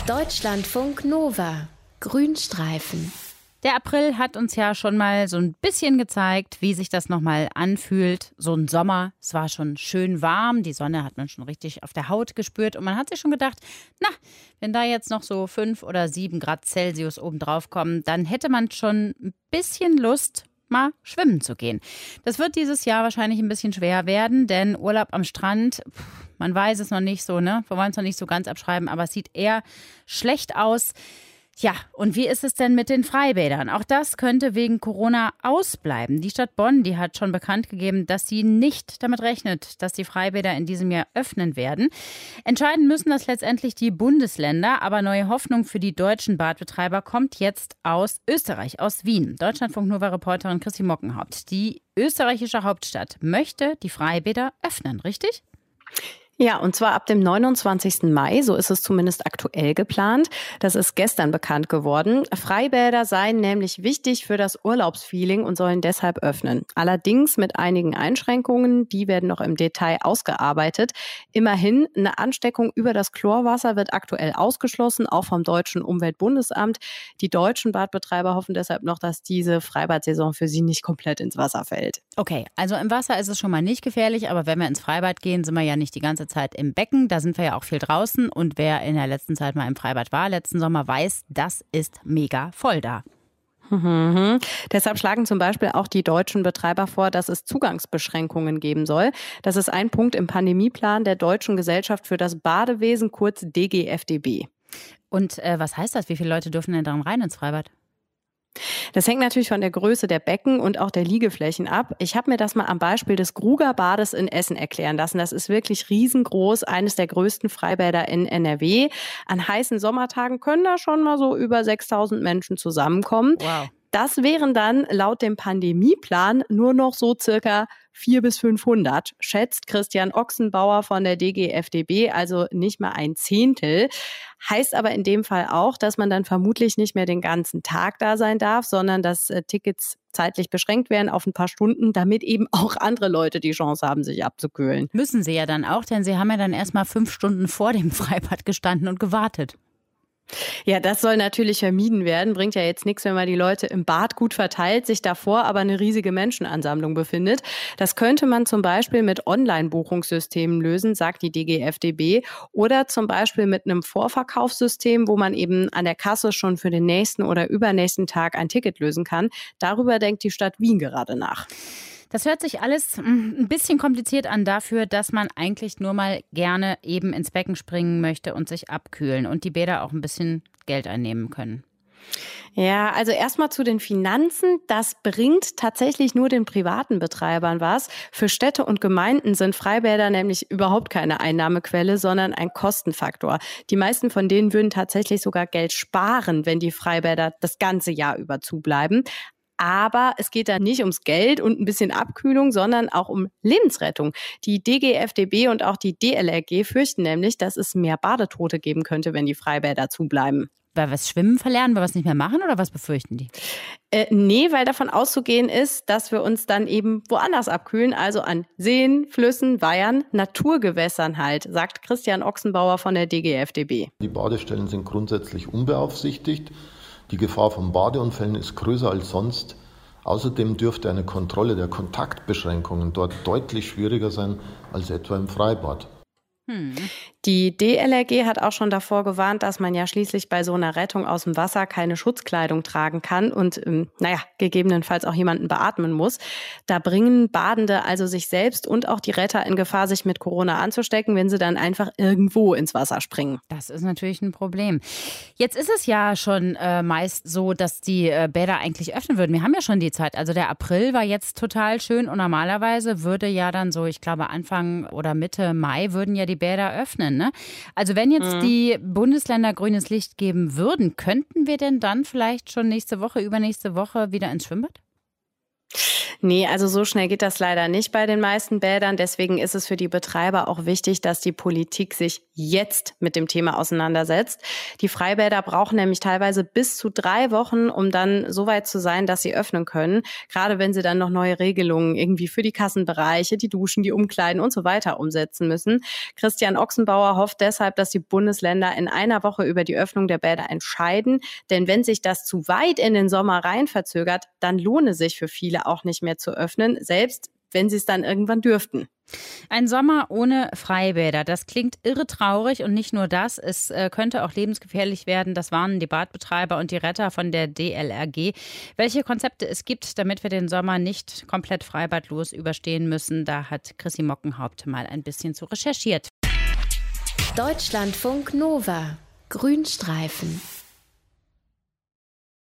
Deutschlandfunk Nova. Grünstreifen. Der April hat uns ja schon mal so ein bisschen gezeigt, wie sich das nochmal anfühlt. So ein Sommer, es war schon schön warm, die Sonne hat man schon richtig auf der Haut gespürt und man hat sich schon gedacht, na, wenn da jetzt noch so 5 oder 7 Grad Celsius obendrauf kommen, dann hätte man schon ein bisschen Lust, mal schwimmen zu gehen. Das wird dieses Jahr wahrscheinlich ein bisschen schwer werden, denn Urlaub am Strand, man weiß es noch nicht so, ne? Wir wollen es noch nicht so ganz abschreiben, aber es sieht eher schlecht aus. Ja, und wie ist es denn mit den Freibädern? Auch das könnte wegen Corona ausbleiben. Die Stadt Bonn, die hat schon bekannt gegeben, dass sie nicht damit rechnet, dass die Freibäder in diesem Jahr öffnen werden. Entscheiden müssen das letztendlich die Bundesländer, aber neue Hoffnung für die deutschen Badbetreiber kommt jetzt aus Österreich, aus Wien. Deutschlandfunk-Nova-Reporterin Christi Mockenhaupt. Die österreichische Hauptstadt möchte die Freibäder öffnen, richtig? Ja, und zwar ab dem 29. Mai, so ist es zumindest aktuell geplant. Das ist gestern bekannt geworden. Freibäder seien nämlich wichtig für das Urlaubsfeeling und sollen deshalb öffnen. Allerdings mit einigen Einschränkungen, die werden noch im Detail ausgearbeitet. Immerhin, eine Ansteckung über das Chlorwasser wird aktuell ausgeschlossen, auch vom deutschen Umweltbundesamt. Die deutschen Badbetreiber hoffen deshalb noch, dass diese Freibadsaison für sie nicht komplett ins Wasser fällt. Okay, also im Wasser ist es schon mal nicht gefährlich, aber wenn wir ins Freibad gehen, sind wir ja nicht die ganze Zeit im Becken. Da sind wir ja auch viel draußen. Und wer in der letzten Zeit mal im Freibad war, letzten Sommer, weiß, das ist mega voll da. Deshalb schlagen zum Beispiel auch die deutschen Betreiber vor, dass es Zugangsbeschränkungen geben soll. Das ist ein Punkt im Pandemieplan der Deutschen Gesellschaft für das Badewesen, kurz DGFDB. Und was heißt das? Wie viele Leute dürfen denn dann rein ins Freibad? Das hängt natürlich von der Größe der Becken und auch der Liegeflächen ab. Ich habe mir das mal am Beispiel des Grugerbades in Essen erklären lassen. Das ist wirklich riesengroß, eines der größten Freibäder in NRW. An heißen Sommertagen können da schon mal so über 6.000 Menschen zusammenkommen. Wow. Das wären dann laut dem Pandemieplan nur noch so circa 400 bis 500, schätzt Christian Ochsenbauer von der DGFDB, also nicht mal ein Zehntel. Heißt aber in dem Fall auch, dass man dann vermutlich nicht mehr den ganzen Tag da sein darf, sondern dass Tickets zeitlich beschränkt werden auf ein paar Stunden, damit eben auch andere Leute die Chance haben, sich abzukühlen. Müssen sie ja dann auch, denn sie haben ja dann erst mal 5 Stunden vor dem Freibad gestanden und gewartet. Ja, das soll natürlich vermieden werden. Bringt ja jetzt nichts, wenn man die Leute im Bad gut verteilt, sich davor aber eine riesige Menschenansammlung befindet. Das könnte man zum Beispiel mit Online-Buchungssystemen lösen, sagt die DGFDB. Oder zum Beispiel mit einem Vorverkaufssystem, wo man eben an der Kasse schon für den nächsten oder übernächsten Tag ein Ticket lösen kann. Darüber denkt die Stadt Wien gerade nach. Das hört sich alles ein bisschen kompliziert an dafür, dass man eigentlich nur mal gerne eben ins Becken springen möchte und sich abkühlen und die Bäder auch ein bisschen Geld einnehmen können. Ja, also erstmal zu den Finanzen. Das bringt tatsächlich nur den privaten Betreibern was. Für Städte und Gemeinden sind Freibäder nämlich überhaupt keine Einnahmequelle, sondern ein Kostenfaktor. Die meisten von denen würden tatsächlich sogar Geld sparen, wenn die Freibäder das ganze Jahr über zubleiben. Aber es geht da nicht ums Geld und ein bisschen Abkühlung, sondern auch um Lebensrettung. Die DGFDB und auch die DLRG fürchten nämlich, dass es mehr Badetote geben könnte, wenn die Freibäder zubleiben. Weil wir Schwimmen verlernen, weil wir es nicht mehr machen oder was befürchten die? Nee, weil davon auszugehen ist, dass wir uns dann eben woanders abkühlen, also an Seen, Flüssen, Weihern, Naturgewässern halt, sagt Christian Ochsenbauer von der DGFDB. Die Badestellen sind grundsätzlich unbeaufsichtigt. Die Gefahr von Badeunfällen ist größer als sonst. Außerdem dürfte eine Kontrolle der Kontaktbeschränkungen dort deutlich schwieriger sein als etwa im Freibad. Die DLRG hat auch schon davor gewarnt, dass man ja schließlich bei so einer Rettung aus dem Wasser keine Schutzkleidung tragen kann und gegebenenfalls auch jemanden beatmen muss. Da bringen Badende also sich selbst und auch die Retter in Gefahr, sich mit Corona anzustecken, wenn sie dann einfach irgendwo ins Wasser springen. Das ist natürlich ein Problem. Jetzt ist es ja schon meist so, dass die Bäder eigentlich öffnen würden. Wir haben ja schon die Zeit. Also der April war jetzt total schön und normalerweise würde ja dann so, ich glaube Anfang oder Mitte Mai würden ja die Bäder öffnen, ne? Also wenn jetzt die Bundesländer grünes Licht geben würden, könnten wir denn dann vielleicht schon nächste Woche, übernächste Woche wieder ins Schwimmbad? Nee, also so schnell geht das leider nicht bei den meisten Bädern. Deswegen ist es für die Betreiber auch wichtig, dass die Politik sich jetzt mit dem Thema auseinandersetzt. Die Freibäder brauchen nämlich teilweise bis zu 3 Wochen, um dann so weit zu sein, dass sie öffnen können. Gerade wenn sie dann noch neue Regelungen irgendwie für die Kassenbereiche, die Duschen, die Umkleiden und so weiter umsetzen müssen. Christian Ochsenbauer hofft deshalb, dass die Bundesländer in einer Woche über die Öffnung der Bäder entscheiden. Denn wenn sich das zu weit in den Sommer rein verzögert, dann lohne sich für viele auch nicht mehr zu öffnen, selbst wenn sie es dann irgendwann dürften. Ein Sommer ohne Freibäder, das klingt irre traurig und nicht nur das, es könnte auch lebensgefährlich werden, das warnen die Badbetreiber und die Retter von der DLRG. Welche Konzepte es gibt, damit wir den Sommer nicht komplett freibadlos überstehen müssen, da hat Chrissy Mockenhaupt mal ein bisschen zu recherchiert. Deutschlandfunk Nova. Grünstreifen.